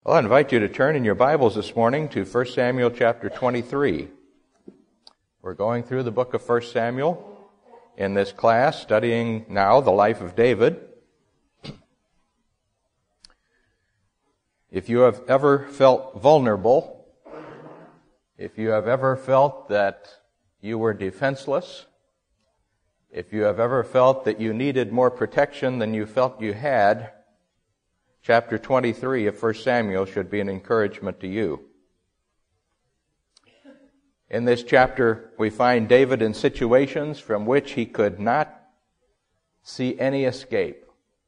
Well, I invite you to turn in your Bibles this morning to 1 Samuel chapter 23. We're going through the book of 1 Samuel in this class, studying now the life of David. If you have ever felt vulnerable, if you have ever felt that you were defenseless, if you have ever felt that you needed more protection than you felt you had, chapter 23 of 1 Samuel should be an encouragement to you. In this chapter, we find David in situations from which he could not see any escape.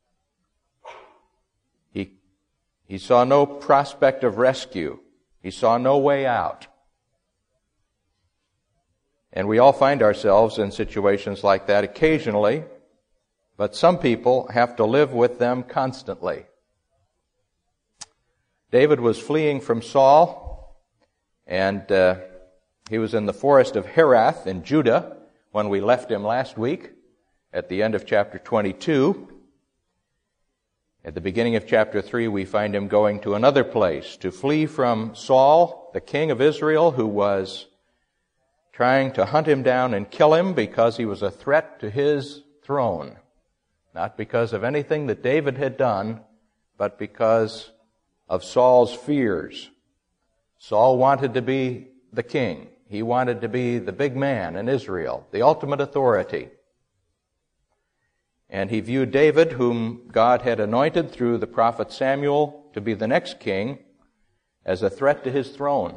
He saw no prospect of rescue. He saw no way out. And we all find ourselves in situations like that occasionally, but some people have to live with them constantly. David was fleeing from Saul, and he was in the forest of Herath in Judah when we left him last week at the end of chapter 22. At the beginning of chapter 3, we find him going to another place to flee from Saul, the king of Israel, who was trying to hunt him down and kill him because he was a threat to his throne. Not because of anything that David had done, but because of Saul's fears. Saul wanted to be the king. He wanted to be the big man in Israel, the ultimate authority. And he viewed David, whom God had anointed through the prophet Samuel to be the next king, as a threat to his throne.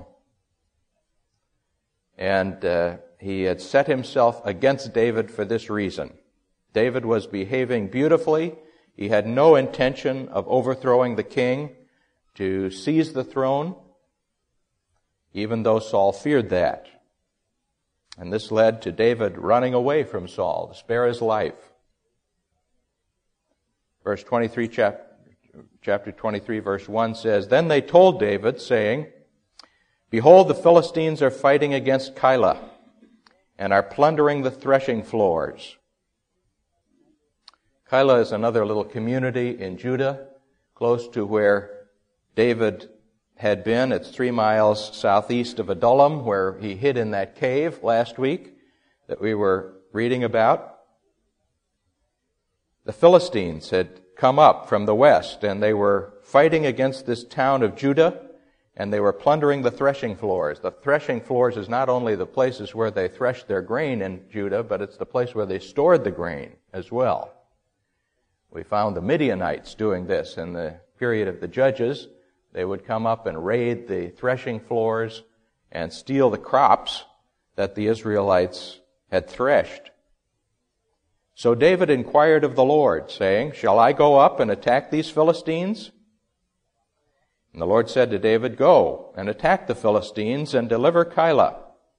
And he had set himself against David for this reason. David was behaving beautifully. He had no intention of overthrowing the king to seize the throne, even though Saul feared that. And this led to David running away from Saul to spare his life. Verse 23, chapter 23, verse 1 says, "Then they told David, saying, Behold, the Philistines are fighting against Keilah, and are plundering the threshing floors." Keilah is another little community in Judah, close to where David had been. It's 3 miles southeast of Adullam, where he hid in that cave last week that we were reading about. The Philistines had come up from the west, and they were fighting against this town of Judah, and they were plundering the threshing floors. The threshing floors is not only the places where they threshed their grain in Judah, but it's the place where they stored the grain as well. We found the Midianites doing this in the period of the Judges. They would come up and raid the threshing floors and steal the crops that the Israelites had threshed. So David inquired of the Lord, saying, "Shall I go up and attack these Philistines?" And the Lord said to David, "Go and attack the Philistines and deliver Keilah."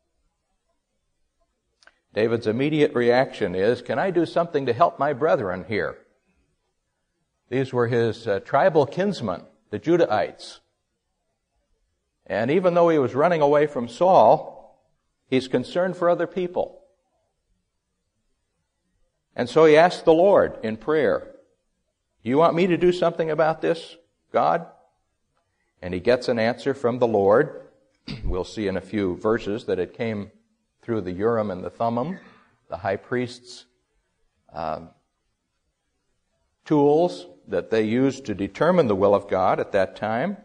David's immediate reaction is, can I do something to help my brethren here? These were his tribal kinsmen, the Judahites. And even though he was running away from Saul, he's concerned for other people. And so he asked the Lord in prayer, "Do you want me to do something about this, God?" And he gets an answer from the Lord. We'll see in a few verses that it came through the Urim and the Thummim, the high priest's tools that they used to determine the will of God at that time.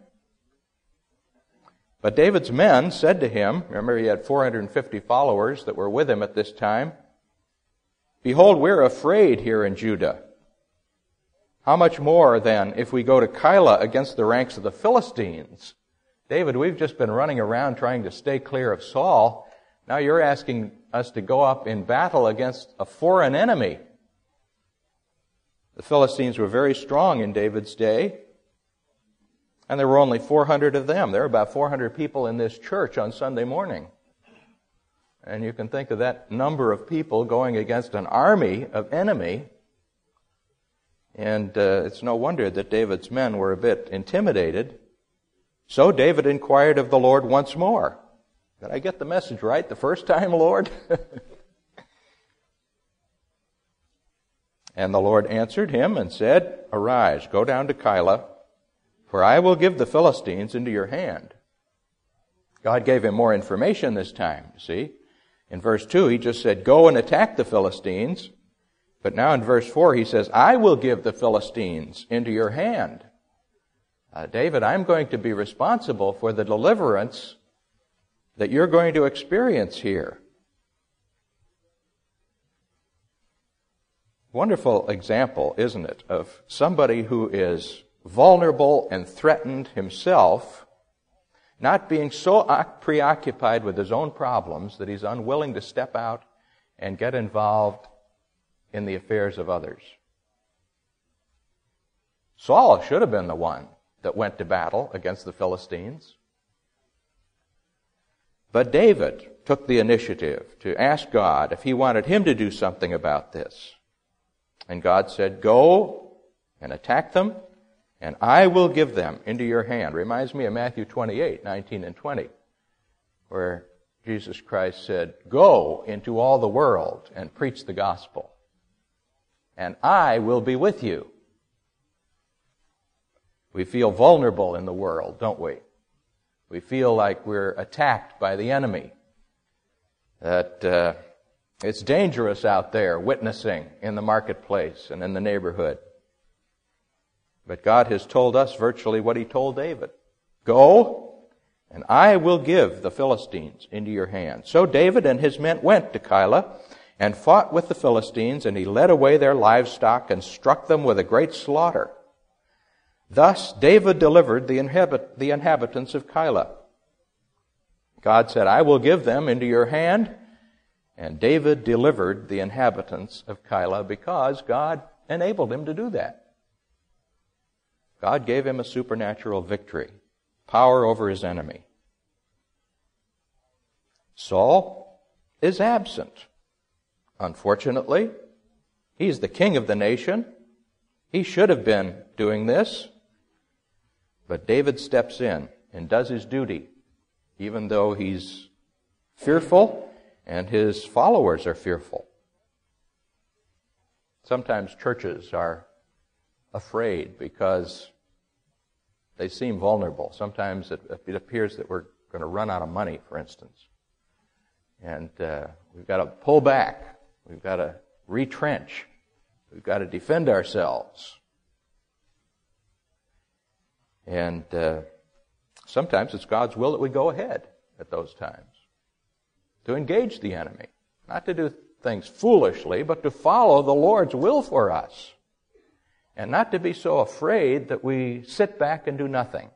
But David's men said to him, remember he had 450 followers that were with him at this time, "Behold, we're afraid here in Judah. How much more then if we go to Keilah against the ranks of the Philistines? David, we've just been running around trying to stay clear of Saul. Now you're asking us to go up in battle against a foreign enemy." The Philistines were very strong in David's day, and there were only 400 of them. There are about 400 people in this church on Sunday morning. And you can think of that number of people going against an army of enemy, and it's no wonder that David's men were a bit intimidated. So David inquired of the Lord once more. Did I get the message right the first time, Lord? And the Lord answered him and said, "Arise, go down to Keilah, for I will give the Philistines into your hand. God gave him more information this time, see? In verse 2, he just said, go and attack the Philistines. But now in verse 4, he says, I will give the Philistines into your hand. David, I'm going to be responsible for the deliverance that you're going to experience here. Wonderful example, isn't it, of somebody who is vulnerable and threatened himself, not being so preoccupied with his own problems that he's unwilling to step out and get involved in the affairs of others. Saul should have been the one that went to battle against the Philistines. But David took the initiative to ask God if he wanted him to do something about this. And God said, go and attack them, and I will give them into your hand. Reminds me of Matthew 28, 19 and 20, where Jesus Christ said, go into all the world and preach the gospel, and I will be with you. We feel vulnerable in the world, don't we? We feel like we're attacked by the enemy, that it's dangerous out there witnessing in the marketplace and in the neighborhood. But God has told us virtually what he told David. Go, and I will give the Philistines into your hand. So David and his men went to Keilah and fought with the Philistines, and he led away their livestock and struck them with a great slaughter. Thus David delivered the inhabitants of Keilah. God said, I will give them into your hand. And David delivered the inhabitants of Keilah because God enabled him to do that. God gave him a supernatural victory, power over his enemy. Saul is absent. Unfortunately, he's the king of the nation. He should have been doing this. But David steps in and does his duty, even though he's fearful and his followers are fearful. Sometimes churches are afraid because they seem vulnerable. Sometimes it appears that we're going to run out of money, for instance. And we've got to pull back. We've got to retrench. We've got to defend ourselves. And sometimes it's God's will that we go ahead at those times to engage the enemy, not to do things foolishly, but to follow the Lord's will for us, and not to be so afraid that we sit back and do nothing.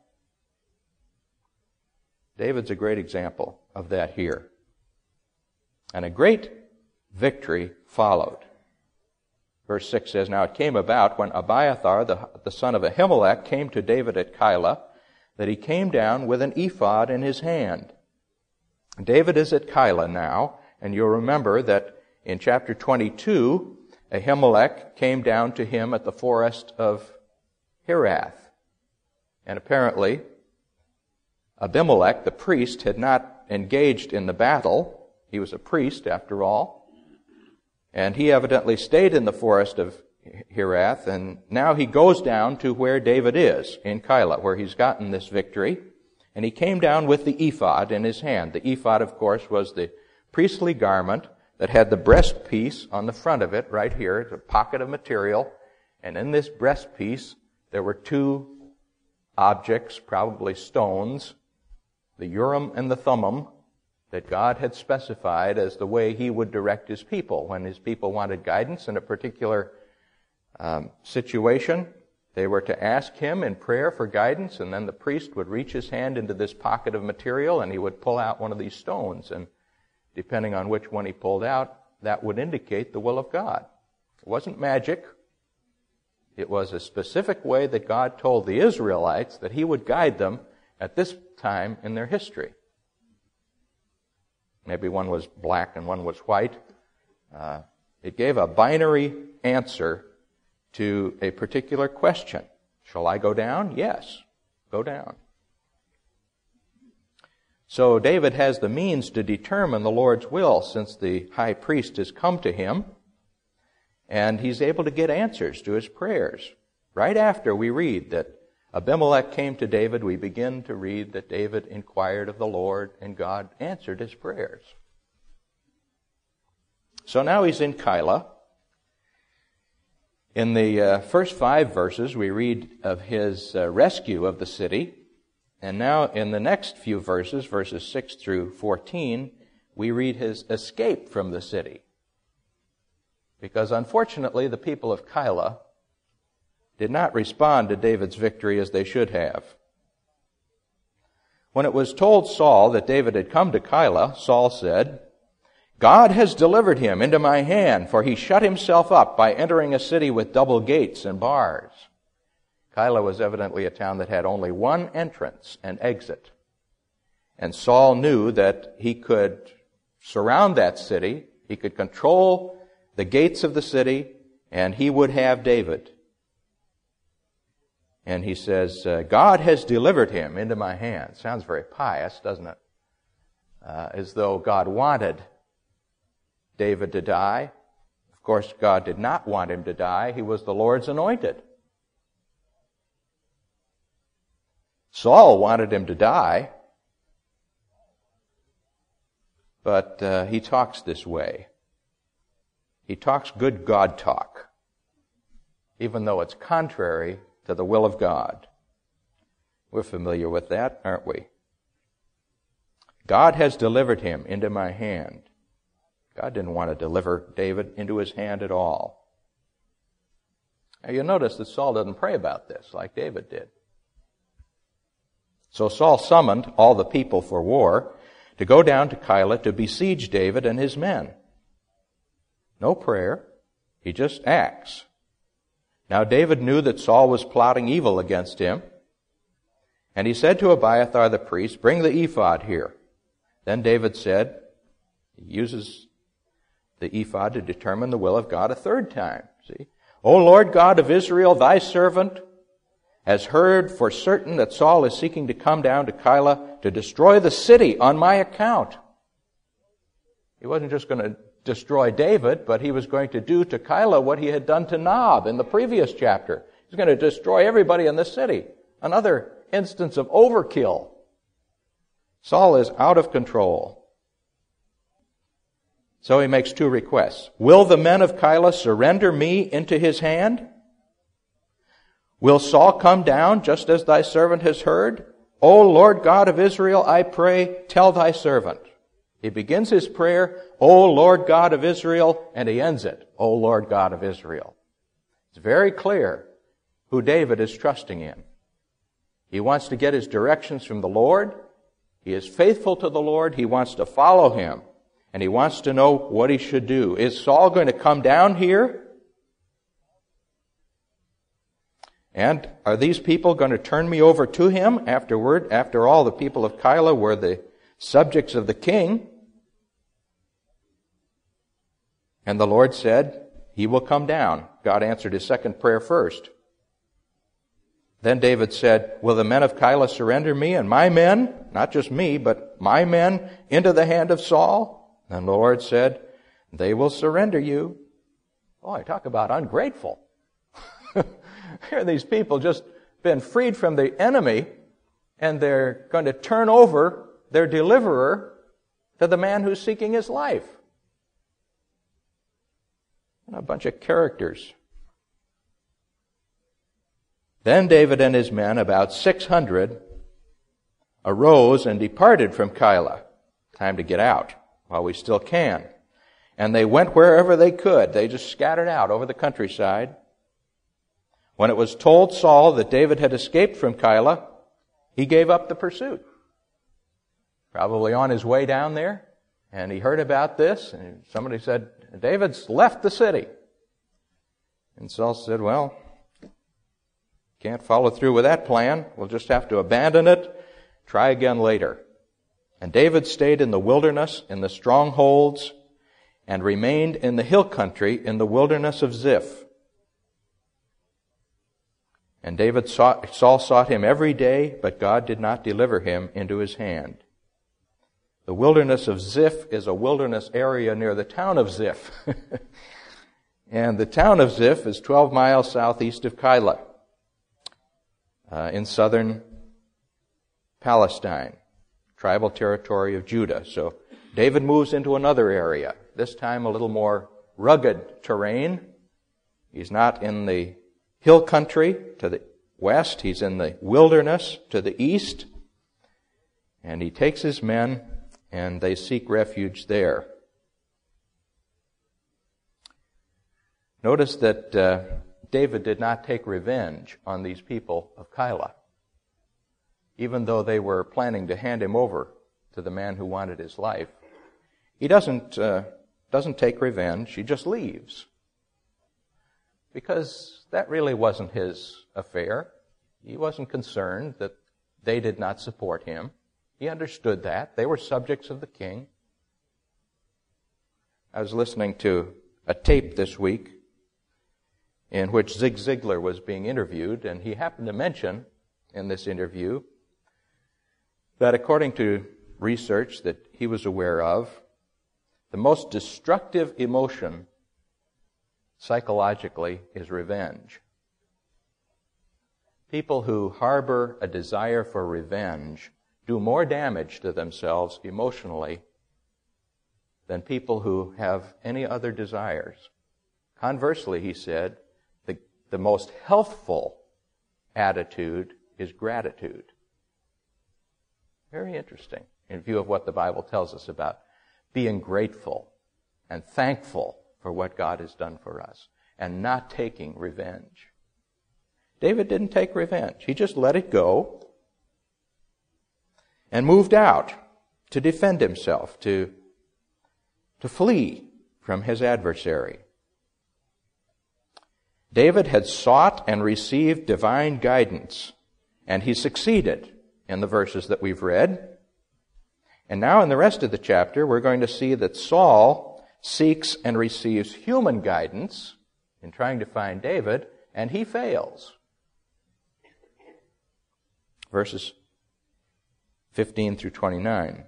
David's a great example of that here. And a great victory followed. Verse 6 says, Now it came about when Abiathar, the son of Ahimelech, came to David at Keilah, that he came down with an ephod in his hand. David is at Keilah now, and you'll remember that in chapter 22, Ahimelech came down to him at the forest of Hirath. And apparently, Abimelech, the priest, had not engaged in the battle. He was a priest, after all. And he evidently stayed in the forest of Hirath, and now he goes down to where David is, in Keilah, where he's gotten this victory. And he came down with the ephod in his hand. The ephod, of course, was the priestly garment that had the breastpiece on the front of it, right here. It's a pocket of material. And in this breastpiece, there were two objects, probably stones, the Urim and the Thummim, that God had specified as the way he would direct his people. When his people wanted guidance in a particular situation, they were to ask him in prayer for guidance, and then the priest would reach his hand into this pocket of material, and he would pull out one of these stones. And depending on which one he pulled out, that would indicate the will of God. It wasn't magic. It was a specific way that God told the Israelites that he would guide them at this time in their history. Maybe one was black and one was white. It gave a binary answer to a particular question. Shall I go down? Yes, go down. So David has the means to determine the Lord's will, since the high priest has come to him, and he's able to get answers to his prayers. Right after we read that Abimelech came to David, we begin to read that David inquired of the Lord, and God answered his prayers. So now he's in Keilah. In the first 5 verses, we read of his rescue of the city. And now in the next few verses, verses 6 through 14, we read his escape from the city. Because unfortunately, the people of Keilah did not respond to David's victory as they should have. When it was told Saul that David had come to Keilah, Saul said, "God has delivered him into my hand, for he shut himself up by entering a city with double gates and bars." Keilah was evidently a town that had only one entrance and exit. And Saul knew that he could surround that city, he could control the gates of the city, and he would have David. And he says, God has delivered him into my hand. Sounds very pious, doesn't it? As though God wanted David to die. Of course, God did not want him to die. He was the Lord's anointed. Saul wanted him to die, but he talks this way. He talks good God talk, even though it's contrary to the will of God. We're familiar with that, aren't we? God has delivered him into my hand. God didn't want to deliver David into his hand at all. Now you'll notice that Saul doesn't pray about this like David did. So Saul summoned all the people for war to go down to Keilah to besiege David and his men. No prayer. He just acts. Now David knew that Saul was plotting evil against him, and he said to Abiathar the priest, "Bring the ephod here." Then David said, he uses the ephod to determine the will of God a third time. See, "O Lord God of Israel, thy servant has heard for certain that Saul is seeking to come down to Keilah to destroy the city on my account." He wasn't just going to destroy David, but he was going to do to Keilah what he had done to Nob in the previous chapter. He's going to destroy everybody in the city. Another instance of overkill. Saul is out of control. So he makes 2 requests. Will the men of Keilah surrender me into his hand? Will Saul come down just as thy servant has heard? O Lord God of Israel, I pray, tell thy servant. He begins his prayer, O Lord God of Israel, and he ends it, O Lord God of Israel. It's very clear who David is trusting in. He wants to get his directions from the Lord. He is faithful to the Lord. He wants to follow him. And he wants to know what he should do. Is Saul going to come down here? And are these people going to turn me over to him afterward? After all, the people of Keilah were the subjects of the king. And the Lord said, he will come down. God answered his second prayer first. Then David said, will the men of Keilah surrender me and my men, not just me, but my men, into the hand of Saul? And the Lord said, they will surrender you. Oh, I talk about ungrateful. Here are these people just been freed from the enemy, and they're going to turn over their deliverer to the man who's seeking his life. A bunch of characters. Then David and his men, about 600, arose and departed from Keilah. Time to get out while we still can. And they went wherever they could. They just scattered out over the countryside. When it was told Saul that David had escaped from Keilah, he gave up the pursuit. Probably on his way down there, and he heard about this, and somebody said, David's left the city. And Saul said, well, can't follow through with that plan. We'll just have to abandon it, try again later. And David stayed in the wilderness, in the strongholds, and remained in the hill country in the wilderness of Ziph. And Saul sought him every day, but God did not deliver him into his hand. The wilderness of Ziph is a wilderness area near the town of Ziph. And the town of Ziph is 12 miles southeast of Keilah. in southern Palestine, tribal territory of Judah. So David moves into another area, this time a little more rugged terrain. He's not in the hill country to the west, he's in the wilderness to the east. And he takes his men and they seek refuge there. Notice that David did not take revenge on these people of Keilah, even though they were planning to hand him over to the man who wanted his life. He doesn't take revenge, he just leaves. Because that really wasn't his affair. He wasn't concerned that they did not support him. He understood that. They were subjects of the king. I was listening to a tape this week in which Zig Ziglar was being interviewed, and he happened to mention in this interview that according to research that he was aware of, the most destructive emotion psychologically is revenge. People who harbor a desire for revenge do more damage to themselves emotionally than people who have any other desires. Conversely, he said, the most healthful attitude is gratitude. Very interesting in view of what the Bible tells us about being grateful and thankful for what God has done for us and not taking revenge. David didn't take revenge. He just let it go and moved out to defend himself, to flee from his adversary. David had sought and received divine guidance, and he succeeded in the verses that we've read. And now in the rest of the chapter, we're going to see that Saul seeks and receives human guidance in trying to find David, and he fails. Verses 15 through 29.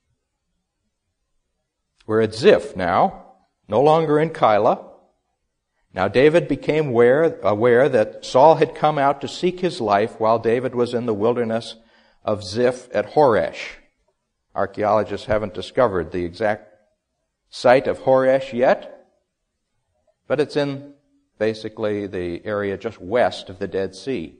We're at Ziph now, no longer in Keilah. Now David became aware that Saul had come out to seek his life while David was in the wilderness of Ziph at Horesh. Archaeologists haven't discovered the exact site of Horesh yet, but it's in basically the area just west of the Dead Sea.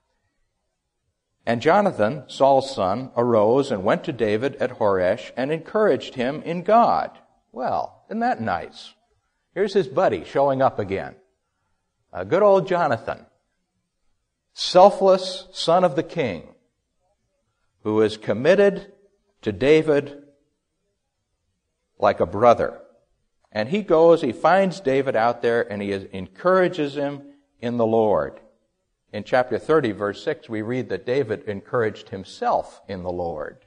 And Jonathan, Saul's son, arose and went to David at Horesh and encouraged him in God. Well, isn't that nice? Here's his buddy showing up again. Good old Jonathan, selfless son of the king, who is committed to David like a brother. And he goes, he finds David out there, and he encourages him in the Lord. In chapter 30, verse 6, we read that David encouraged himself in the Lord.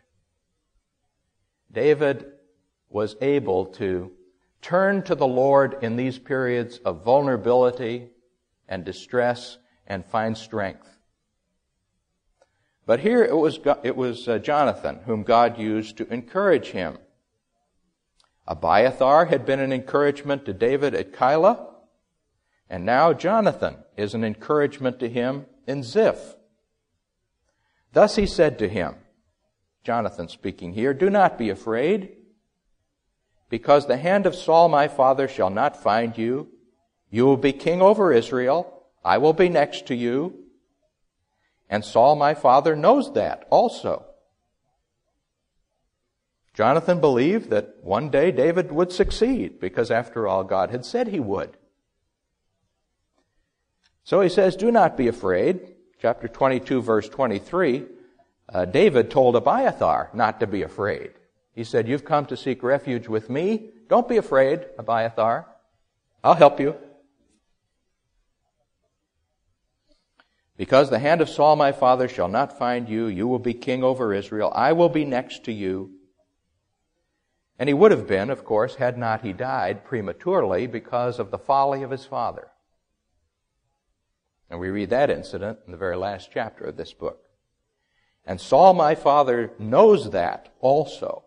David was able to turn to the Lord in these periods of vulnerability and distress and find strength. But here it was Jonathan whom God used to encourage him. Abiathar had been an encouragement to David at Keilah, and now Jonathan is an encouragement to him in Ziph. Thus he said to him, Jonathan speaking here, "Do not be afraid, because the hand of Saul my father shall not find you. You will be king over Israel. I will be next to you. And Saul my father knows that also." Jonathan believed that one day David would succeed, because after all, God had said he would. So he says, "Do not be afraid." Chapter 22, verse 23, David told Abiathar not to be afraid. He said, "You've come to seek refuge with me. Don't be afraid, Abiathar. I'll help you. Because the hand of Saul my father shall not find you. You will be king over Israel. I will be next to you." And he would have been, of course, had not he died prematurely because of the folly of his father. And we read that incident in the very last chapter of this book. And Saul my father knows that also.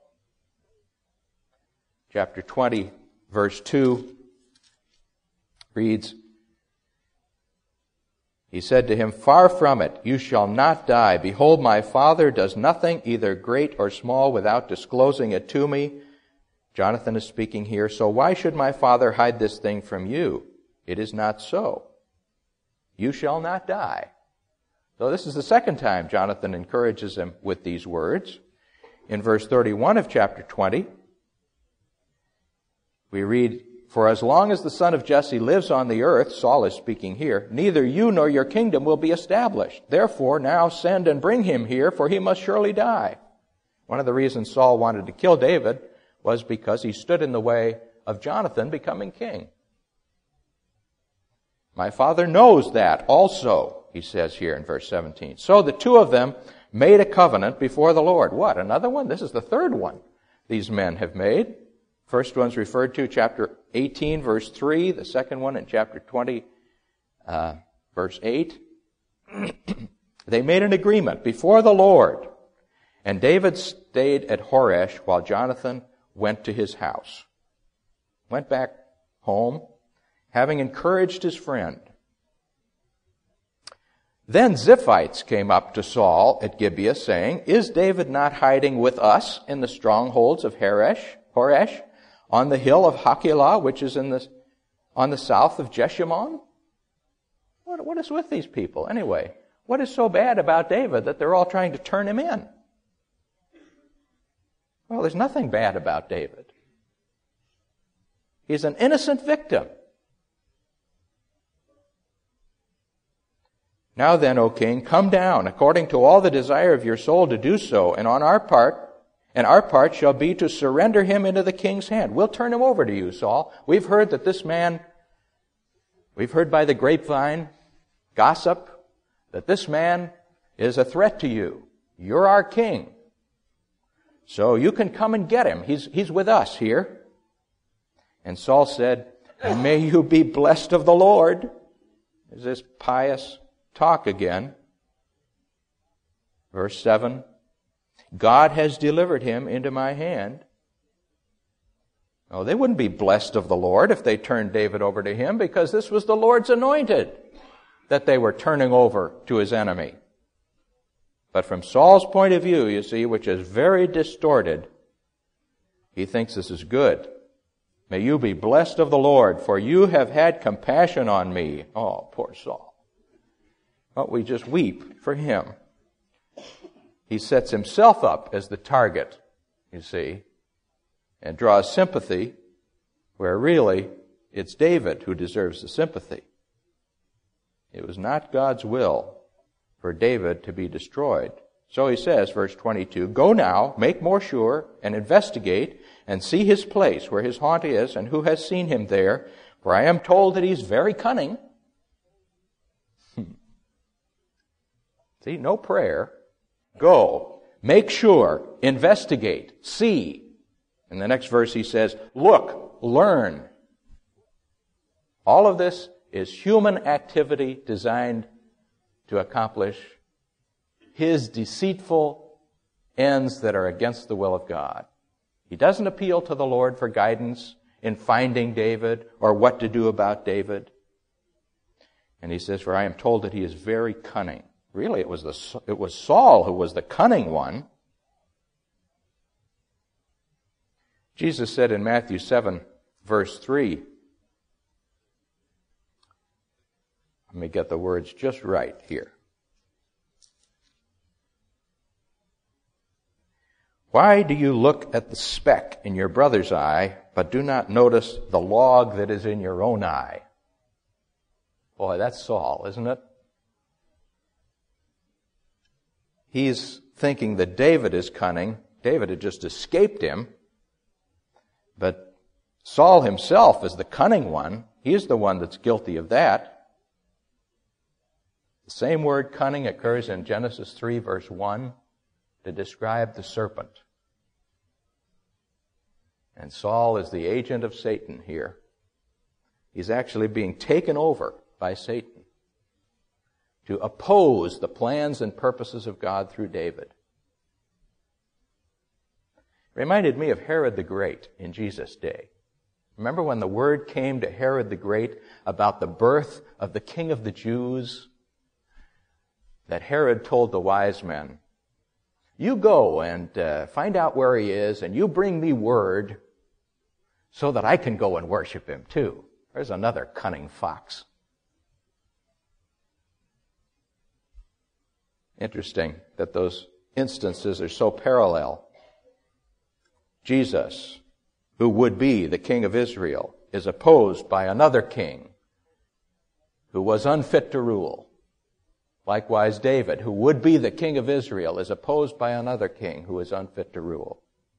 Chapter 20, verse 2 reads, He said to him, "Far from it, you shall not die. Behold, my Father does nothing, either great or small, without disclosing it to me." Jonathan is speaking here. "So why should my father hide this thing from you? It is not so. You shall not die." So this is the second time Jonathan encourages him with these words. In verse 31 of chapter 20, we read, "For as long as the son of Jesse lives on the earth," Saul is speaking here, "neither you nor your kingdom will be established. Therefore now send and bring him here, for he must surely die." One of the reasons Saul wanted to kill David was because he stood in the way of Jonathan becoming king. "My father knows that also," he says here in verse 17. So the two of them made a covenant before the Lord. What, another one? This is the third one these men have made. First one's referred to chapter 18, verse 3. The second one in chapter 20, verse 8. They made an agreement before the Lord. And David stayed at Horesh while Jonathan went to his house. Went back home, having encouraged his friend. Then Ziphites came up to Saul at Gibeah, saying, "Is David not hiding with us in the strongholds of Horesh, on the hill of Hachilah, which is on the south of Jeshimon?" What is with these people anyway? What is so bad about David that they're all trying to turn him in? Well, there's nothing bad about David. He's an innocent victim. "Now then, O king, come down according to all the desire of your soul to do so, and our part shall be to surrender him into the king's hand." We'll turn him over to you, Saul. We've heard that this man, we've heard by the grapevine, gossip, that this man is a threat to you. You're our king. So you can come and get him. He's with us here. And Saul said, "May you be blessed of the Lord." There's this pious talk again. Verse 7, "God has delivered him into my hand." Oh, they wouldn't be blessed of the Lord if they turned David over to him, because this was the Lord's anointed that they were turning over to his enemy. But from Saul's point of view, you see, which is very distorted, he thinks this is good. "May you be blessed of the Lord, for you have had compassion on me." Oh, poor Saul. Well, we just weep for him. He sets himself up as the target, you see, and draws sympathy where really it's David who deserves the sympathy. It was not God's will for David to be destroyed. So he says, verse 22, "Go now, make more sure, and investigate, and see his place, where his haunt is, and who has seen him there, for I am told that he's very cunning." See, no prayer. Go, make sure, investigate, see. In the next verse he says, look, learn. All of this is human activity designed to accomplish his deceitful ends that are against the will of God. He doesn't appeal to the Lord for guidance in finding David or what to do about David. And he says, "For I am told that he is very cunning." Really, it was Saul who was the cunning one. Jesus said in Matthew 7, verse 3, let me get the words just right here. "Why do you look at the speck in your brother's eye, but do not notice the log that is in your own eye?" Boy, that's Saul, isn't it? He's thinking that David is cunning. David had just escaped him. But Saul himself is the cunning one. He's the one that's guilty of that. The same word cunning occurs in Genesis 3, verse 1, to describe the serpent. And Saul is the agent of Satan here. He's actually being taken over by Satan to oppose the plans and purposes of God through David. It reminded me of Herod the Great in Jesus' day. Remember when the word came to Herod the Great about the birth of the King of the Jews? that Herod told the wise men, "You go and find out where he is, and you bring me word so that I can go and worship him too." There's another cunning fox. Interesting that those instances are so parallel. Jesus, who would be the king of Israel, is opposed by another king who was unfit to rule. Likewise, David, who would be the king of Israel, is opposed by another king who is unfit to rule.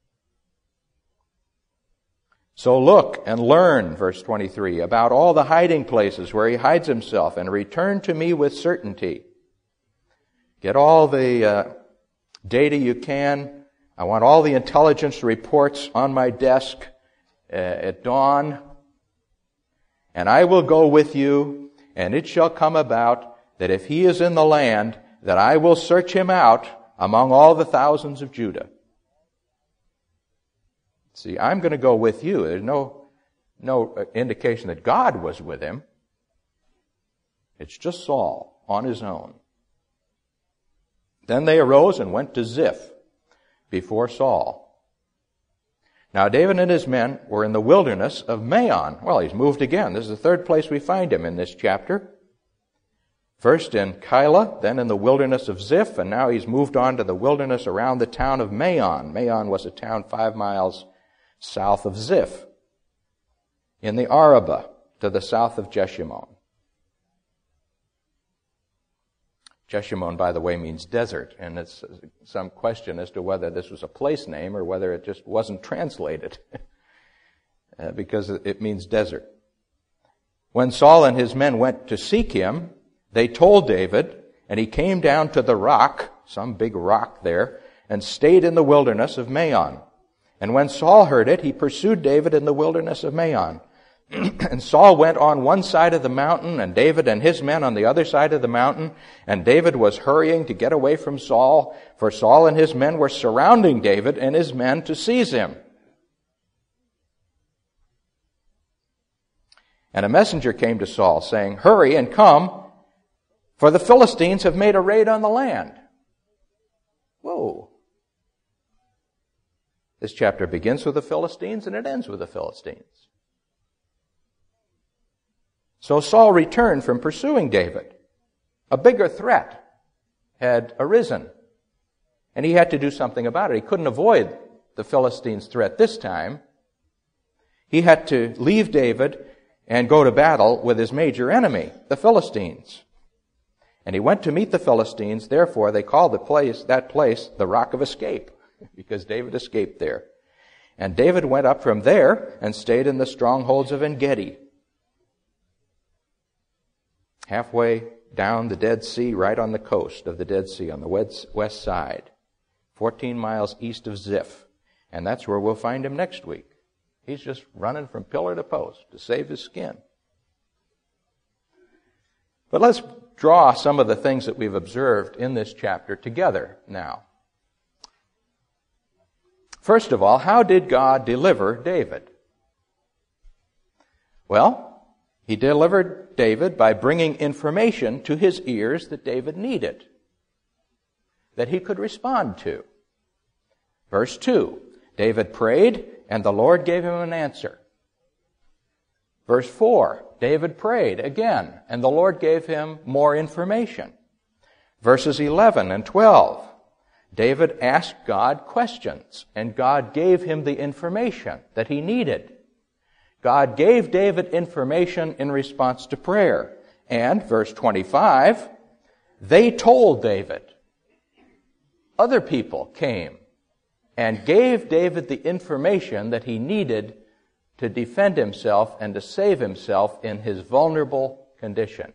So look and learn, verse 23, about all the hiding places where he hides himself, and return to me with certainty. Get all the data you can. I want all the intelligence reports on my desk at dawn. And I will go with you, and it shall come about that if he is in the land, that I will search him out among all the thousands of Judah. See, I'm going to go with you. There's no indication that God was with him. It's just Saul on his own. Then they arose and went to Ziph before Saul. Now David and his men were in the wilderness of Maon. Well, he's moved again. This is the third place we find him in this chapter. First in Keilah, then in the wilderness of Ziph, and now he's moved on to the wilderness around the town of Maon. Maon was a town 5 miles south of Ziph, in the Arabah, to the south of Jeshimon. Jeshimon, by the way, means desert, and it's some question as to whether this was a place name or whether it just wasn't translated, because it means desert. When Saul and his men went to seek him, they told David, and he came down to the rock, some big rock there, and stayed in the wilderness of Maon. And when Saul heard it, he pursued David in the wilderness of Maon. And Saul went on one side of the mountain, and David and his men on the other side of the mountain. And David was hurrying to get away from Saul, for Saul and his men were surrounding David and his men to seize him. And a messenger came to Saul, saying, "Hurry and come, for the Philistines have made a raid on the land." Whoa. This chapter begins with the Philistines and it ends with the Philistines. So Saul returned from pursuing David. A bigger threat had arisen, and he had to do something about it. He couldn't avoid the Philistines' threat this time. He had to leave David and go to battle with his major enemy, the Philistines. And he went to meet the Philistines. Therefore, they called that place the Rock of Escape, because David escaped there. And David went up from there and stayed in the strongholds of En-Gedi, halfway down the Dead Sea, right on the coast of the Dead Sea, on the west side, 14 miles east of Ziph. And that's where we'll find him next week. He's just running from pillar to post to save his skin. But let's draw some of the things that we've observed in this chapter together now. First of all, how did God deliver David? Well, he delivered David by bringing information to his ears that David needed, that he could respond to. Verse 2, David prayed, and the Lord gave him an answer. Verse 4, David prayed again, and the Lord gave him more information. Verses 11 and 12, David asked God questions, and God gave him the information that he needed. God gave David information in response to prayer. And, verse 25, they told David. Other people came and gave David the information that he needed to defend himself and to save himself in his vulnerable condition.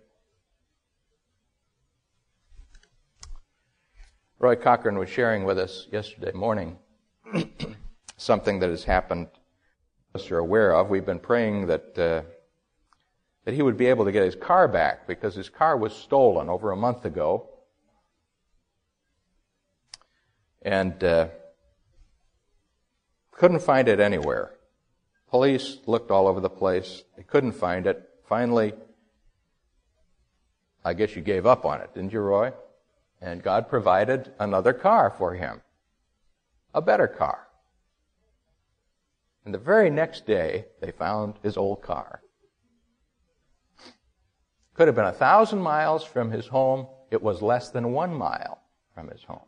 Roy Cochran was sharing with us yesterday morning something that has happened us are aware of. We've been praying that he would be able to get his car back, because his car was stolen over a month ago. And couldn't find it anywhere. Police looked all over the place. They couldn't find it. Finally, I guess you gave up on it, didn't you, Roy? And God provided another car for him, a better car. And the very next day, they found his old car. Could have been 1,000 miles from his home. It was less than 1 mile from his home.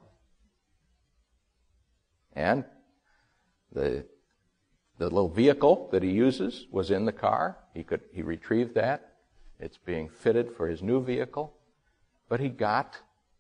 And the little vehicle that he uses was in the car. He retrieved that. It's being fitted for his new vehicle. But he got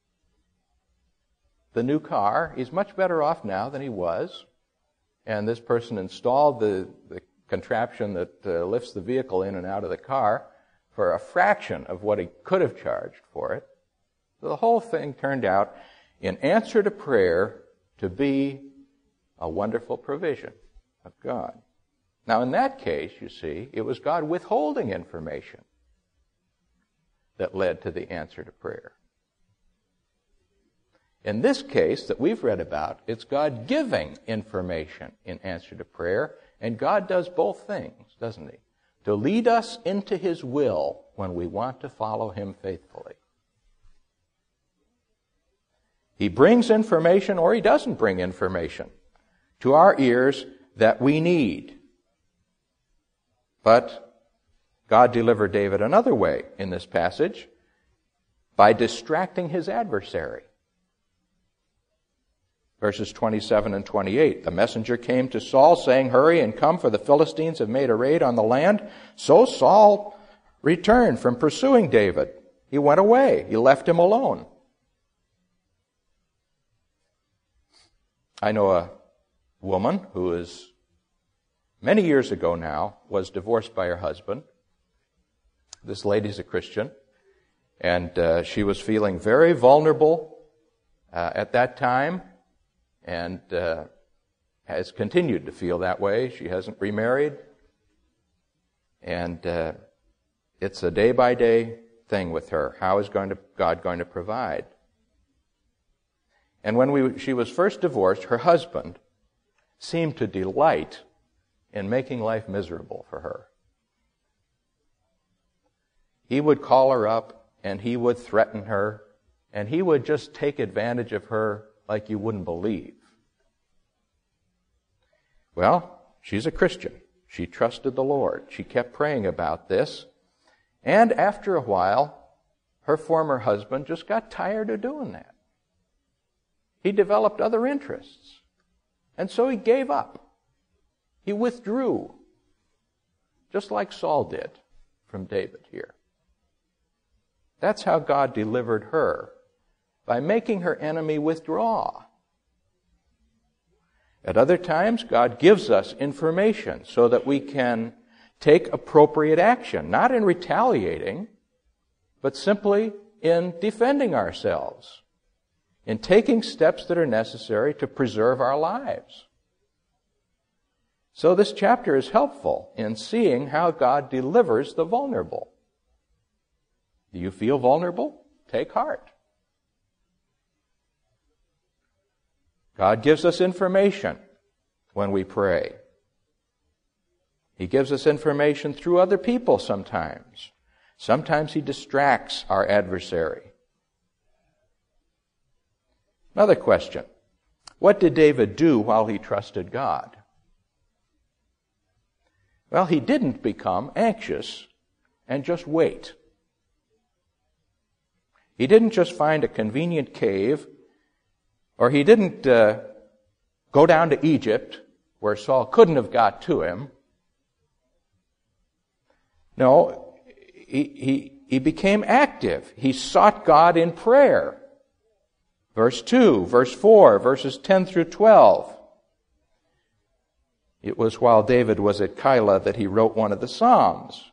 the new car. He's much better off now than he was. And this person installed the contraption that lifts the vehicle in and out of the car for a fraction of what he could have charged for it. So the whole thing turned out, in answer to prayer, to be a wonderful provision of God. Now, in that case, you see, it was God withholding information that led to the answer to prayer. In this case that we've read about, it's God giving information in answer to prayer, and God does both things, doesn't he? To lead us into his will when we want to follow him faithfully. He brings information, or he doesn't bring information, to our ears that we need. But God delivered David another way in this passage, by distracting his adversary. Verses 27 and 28, the messenger came to Saul saying, "Hurry and come, for the Philistines have made a raid on the land." So Saul returned from pursuing David. He went away. He left him alone. I know a woman who is, many years ago now, was divorced by her husband. This lady's a Christian, and she was feeling very vulnerable at that time, and has continued to feel that way. She hasn't remarried. And it's a day-by-day thing with her. How is God going to provide? And when she was first divorced, her husband seemed to delight in making life miserable for her. He would call her up, and he would threaten her, and he would just take advantage of her like you wouldn't believe. Well, she's a Christian. She trusted the Lord. She kept praying about this. And after a while, her former husband just got tired of doing that. He developed other interests. And so he gave up. He withdrew, just like Saul did from David here. That's how God delivered her, by making her enemy withdraw. At other times, God gives us information so that we can take appropriate action, not in retaliating, but simply in defending ourselves, in taking steps that are necessary to preserve our lives. So this chapter is helpful in seeing how God delivers the vulnerable. Do you feel vulnerable? Take heart. God gives us information when we pray. He gives us information through other people sometimes. Sometimes he distracts our adversary. Another question. What did David do while he trusted God? Well, he didn't become anxious and just wait. He didn't just find a convenient cave, or he didn't go down to Egypt, where Saul couldn't have got to him. No, he became active. He sought God in prayer. Verse 2, verse 4, verses 10 through 12. It was while David was at Keilah that he wrote one of the Psalms.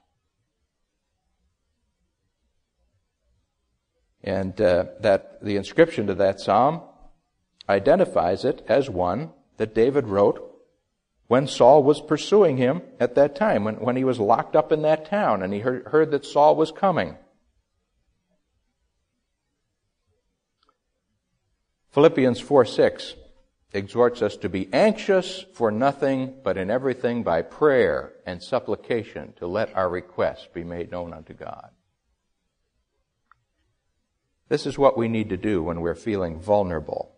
And that the inscription to that psalm identifies it as one that David wrote when Saul was pursuing him at that time, when he was locked up in that town and he heard that Saul was coming. Philippians 4:6 exhorts us to be anxious for nothing, but in everything by prayer and supplication to let our requests be made known unto God. This is what we need to do when we're feeling vulnerable.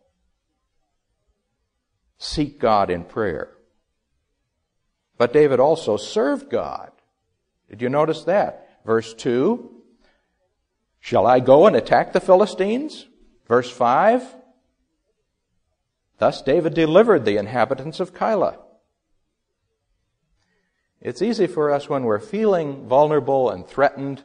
Seek God in prayer. But David also served God. Did you notice that? Verse 2, shall I go and attack the Philistines? Verse 5, thus David delivered the inhabitants of Keilah. It's easy for us when we're feeling vulnerable and threatened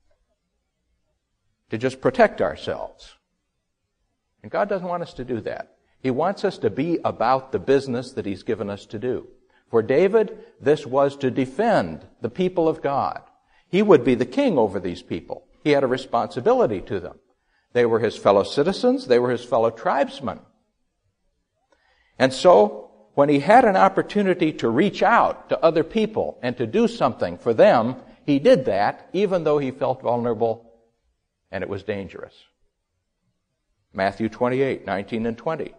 to just protect ourselves. And God doesn't want us to do that. He wants us to be about the business that He's given us to do. For David, this was to defend the people of God. He would be the king over these people. He had a responsibility to them. They were his fellow citizens. They were his fellow tribesmen. And so, when he had an opportunity to reach out to other people and to do something for them, he did that, even though he felt vulnerable and it was dangerous. Matthew 28, 19 and 20.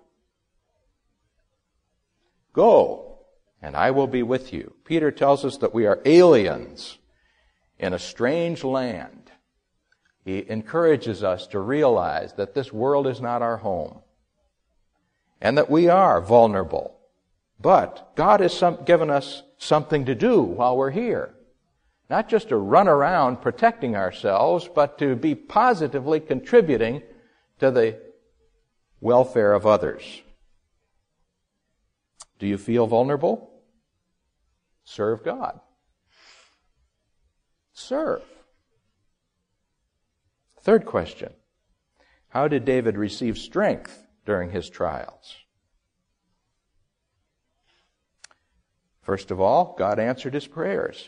Go, and I will be with you. Peter tells us that we are aliens in a strange land. He encourages us to realize that this world is not our home and that we are vulnerable. But God has given us something to do while we're here. Not just to run around protecting ourselves, but to be positively contributing to the welfare of others. Do you feel vulnerable? Serve God. Serve. Third question. How did David receive strength during his trials? First of all, God answered his prayers.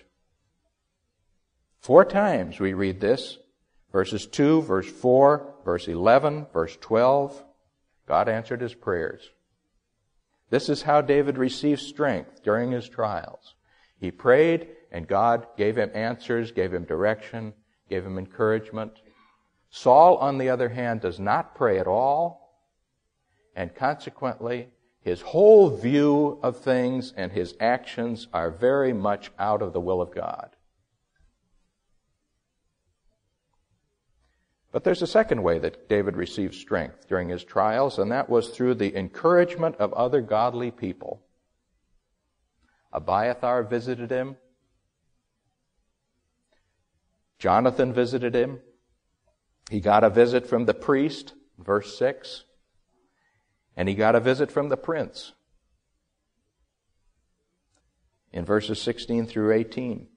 4 times we read this. Verses 2, verse 4, verse 11, verse 12. God answered his prayers. This is how David received strength during his trials. He prayed, and God gave him answers, gave him direction, gave him encouragement. Saul, on the other hand, does not pray at all, and consequently, his whole view of things and his actions are very much out of the will of God. But there's a second way that David received strength during his trials, and that was through the encouragement of other godly people. Abiathar visited him. Jonathan visited him. He got a visit from the priest, verse 6. And he got a visit from the prince in verses 16 through 18.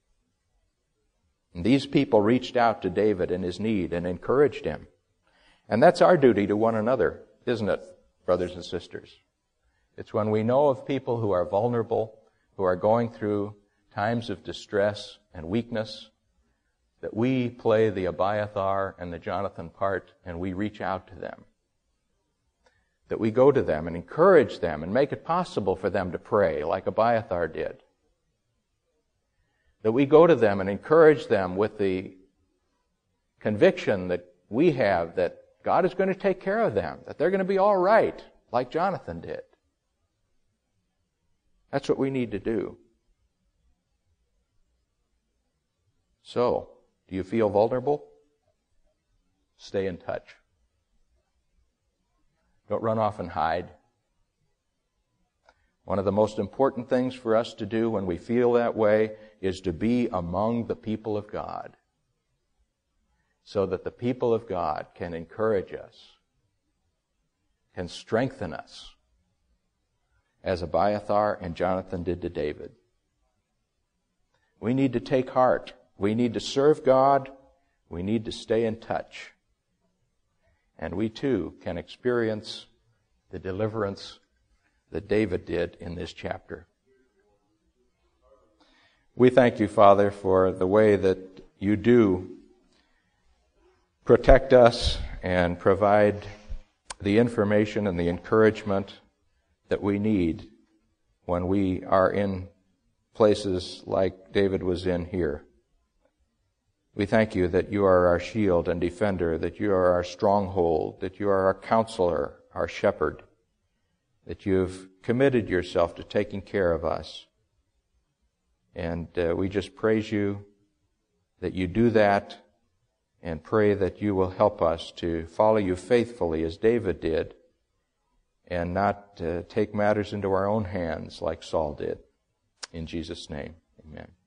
And these people reached out to David in his need and encouraged him. And that's our duty to one another, isn't it, brothers and sisters? It's when we know of people who are vulnerable, who are going through times of distress and weakness, that we play the Abiathar and the Jonathan part and we reach out to them. That we go to them and encourage them and make it possible for them to pray like Abiathar did. That we go to them and encourage them with the conviction that we have that God is going to take care of them, that they're going to be all right, like Jonathan did. That's what we need to do. So, do you feel vulnerable? Stay in touch. Don't run off and hide. One of the most important things for us to do when we feel that way is to be among the people of God, so that the people of God can encourage us, can strengthen us, as Abiathar and Jonathan did to David. We need to take heart. We need to serve God. We need to stay in touch. And we too can experience the deliverance that David did in this chapter. We thank you, Father, for the way that you do protect us and provide the information and the encouragement that we need when we are in places like David was in here. We thank you that you are our shield and defender, that you are our stronghold, that you are our counselor, our shepherd, that you've committed yourself to taking care of us. And we just praise you that you do that and pray that you will help us to follow you faithfully as David did, and not take matters into our own hands like Saul did. In Jesus' name, amen.